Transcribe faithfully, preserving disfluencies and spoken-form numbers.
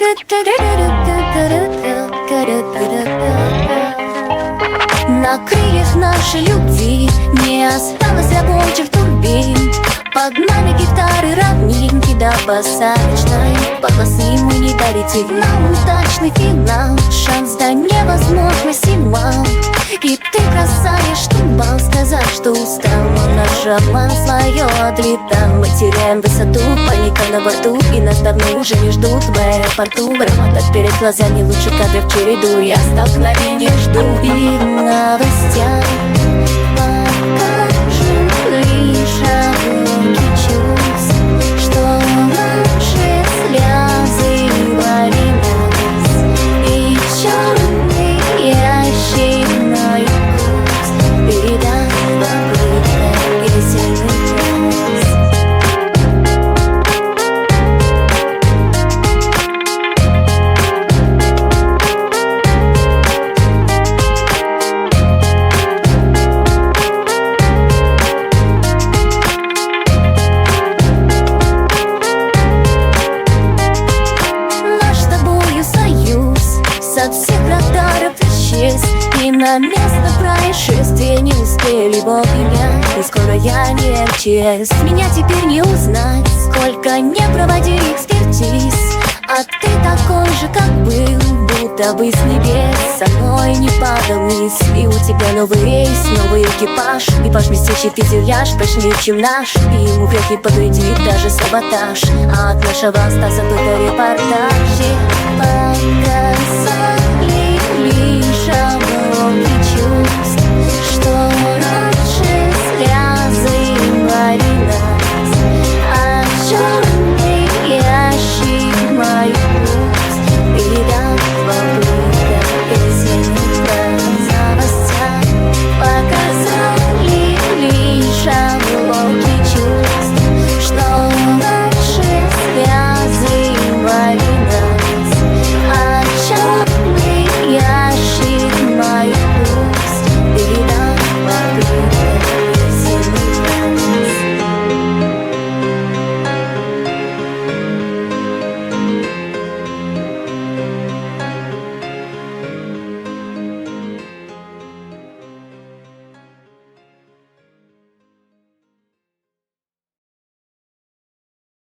На крыльях нашей любви не осталось рабочих турбин. Под нами гитары, равнинки до посадочной полосы мы не долетим. Нам удачный финал, шанс до невозможности мал. И ты бросаешь штурвал, сказав, что устал. Но наш обман свое отлетал. Мы теряем высоту, паника на борту, и нас давно уже не ждут в аэропорту. Громада перед глазами, лучше кадров в череду. Я столкновение жду. И в новостях покажут лишь обрывки чувств, что наши слезы вали нас. И черный ящик на вкус передай попыткой весенний час. От всех радаров исчез, и на место происшествия не успели вовремя. И скоро я не МЧС. Меня теперь не узнать, сколько не проводи экспертиз. А ты такой же, как был, будто бы с небес со мной не падал вниз. И у тебя новый рейс, новый экипаж, и ваш блестящий фюзеляж прочнее, чем наш. И ему вряд ли повредит даже саботаж. А от нашего остался только репортаж. Показали ли